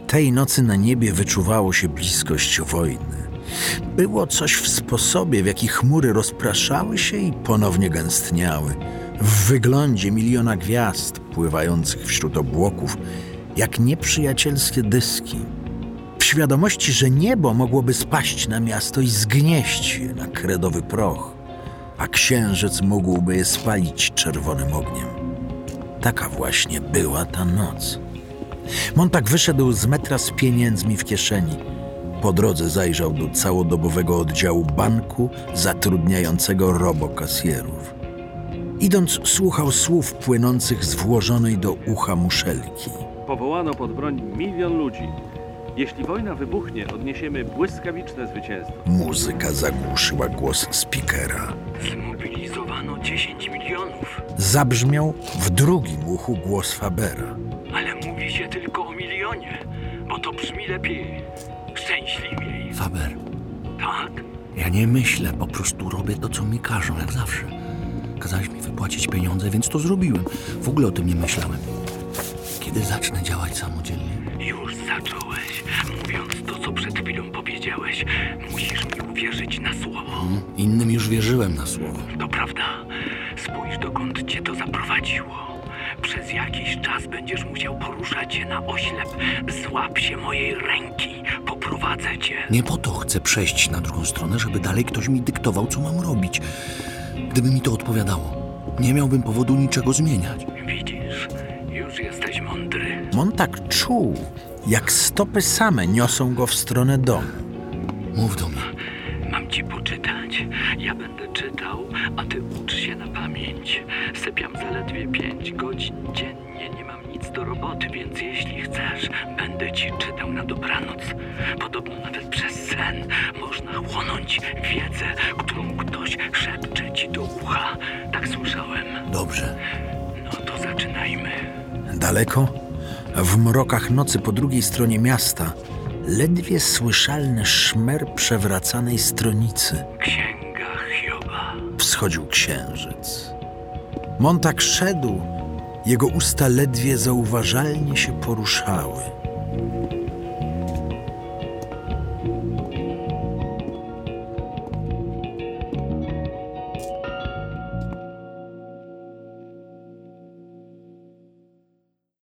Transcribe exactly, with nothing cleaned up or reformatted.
Tej nocy na niebie wyczuwało się bliskość wojny. Było coś w sposobie, w jaki chmury rozpraszały się i ponownie gęstniały. W wyglądzie miliona gwiazd pływających wśród obłoków, jak nieprzyjacielskie dyski. W świadomości, że niebo mogłoby spaść na miasto i zgnieść je na kredowy proch, a księżyc mógłby je spalić czerwonym ogniem. Taka właśnie była ta noc. Montak wyszedł z metra z pieniędzmi w kieszeni. Po drodze zajrzał do całodobowego oddziału banku zatrudniającego robokasjerów. Idąc, słuchał słów płynących z włożonej do ucha muszelki. Powołano pod broń milion ludzi. Jeśli wojna wybuchnie, odniesiemy błyskawiczne zwycięstwo. Muzyka zagłuszyła głos spikera. Zmobilizowano dziesięć milionów. Zabrzmiał w drugim uchu głos Fabera. Ale mówi się tylko o milionie, bo to brzmi lepiej, szczęśliwiej. Faber, Tak? ja nie myślę, po prostu robię to, co mi każą, jak zawsze. Kazałeś mi wypłacić pieniądze, więc to zrobiłem. W ogóle o tym nie myślałem. Kiedy zacznę działać samodzielnie? Już zacząłeś, mówiąc to, co przed chwilą powiedziałeś. Musisz mi uwierzyć na słowo. Hmm? Innym już wierzyłem na słowo. To prawda. Spójrz, dokąd cię to zaprowadziło. Przez jakiś czas będziesz musiał poruszać się na oślep. Złap się mojej ręki. Poprowadzę cię. Nie po to chcę przejść na drugą stronę, żeby dalej ktoś mi dyktował, co mam robić. Gdyby mi to odpowiadało, nie miałbym powodu niczego zmieniać. Widzisz, już jesteś mądry. Montak czuł, jak stopy same niosą go w stronę domu. Mów do mnie. Mam ci poczytać. Ja będę czytał, a ty ucz się na pamięć. Sypiam zaledwie pięć godzin dziennie. Nie mam nic do roboty, więc jeśli chcesz, będę ci czytał na dobranoc. Podobno nawet przez sen można chłonąć wiedzę, którą ktoś szepcze ci do ucha. Tak słyszałem. Dobrze. No to zaczynajmy. Daleko, w mrokach nocy po drugiej stronie miasta, ledwie słyszalny szmer przewracanej stronicy. Księga Hioba. Wschodził księżyc. Montak szedł, jego usta ledwie zauważalnie się poruszały.